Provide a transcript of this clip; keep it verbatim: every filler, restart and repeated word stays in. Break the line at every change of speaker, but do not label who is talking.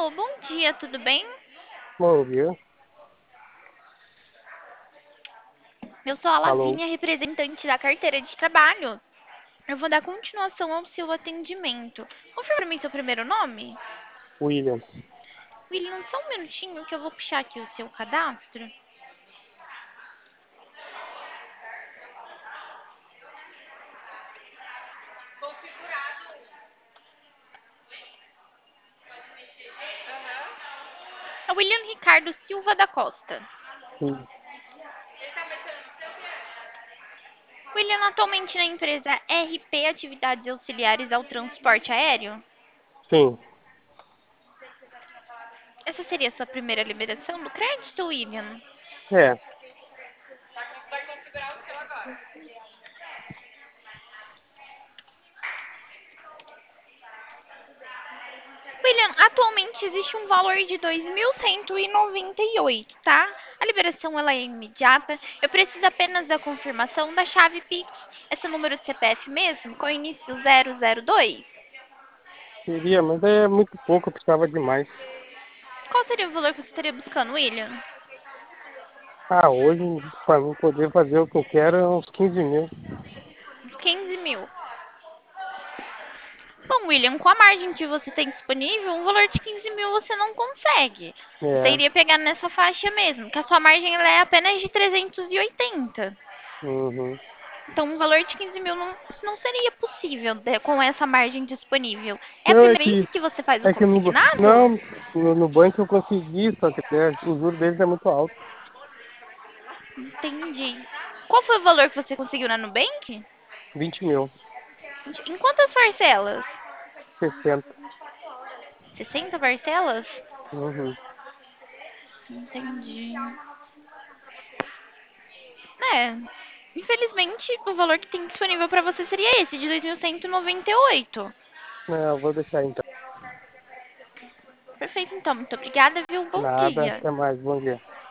Alô, bom dia, tudo bem?
Bom dia.
Eu sou a
Alô,
Lavínia, representante da carteira de trabalho. Eu vou dar continuação ao seu atendimento. Confirma pra mim seu primeiro nome?
William.
William, só um minutinho que eu vou puxar aqui o seu cadastro. É William Ricardo Silva da Costa.
Sim,
William, atualmente na empresa R P Atividades Auxiliares ao Transporte Aéreo?
sim,
Essa seria a sua primeira liberação do crédito, William?
é.
William, atualmente existe um valor de dois mil cento e noventa e oito, tá? A liberação ela é imediata. Eu preciso apenas da confirmação da chave Pix. Esse número de C P F mesmo, com o início zero zero dois.
Queria, mas é muito pouco, eu precisava de mais.
Qual seria o valor que você estaria buscando, William?
Ah, hoje, para mim poder fazer o que eu quero, é uns quinze mil.
Uns quinze mil. Bom, William, com a margem que você tem disponível, um valor de quinze mil você não consegue. Você
É,
iria pegar nessa faixa mesmo, que a sua margem ela é apenas de trezentos e oitenta.
uhum.
Então, um valor de quinze mil não, não seria possível né, com essa margem disponível. É a
Não, é
primeira
que,
vez que você faz o
é que no, ba-
consignado?
não, no, no banco eu consegui, só que é, o juro deles é muito alto.
Entendi. Qual foi o valor que você conseguiu na Nubank?
Vinte mil.
Em quantas parcelas?
Sessenta.
Sessenta parcelas?
Uhum.
Entendi. É. Infelizmente, o valor que tem disponível para você seria esse, de dois mil cento e noventa e oito.
Não, eu vou deixar então.
Perfeito, então. Muito obrigada, viu? Bom
Nada,
dia.
até mais, bom dia.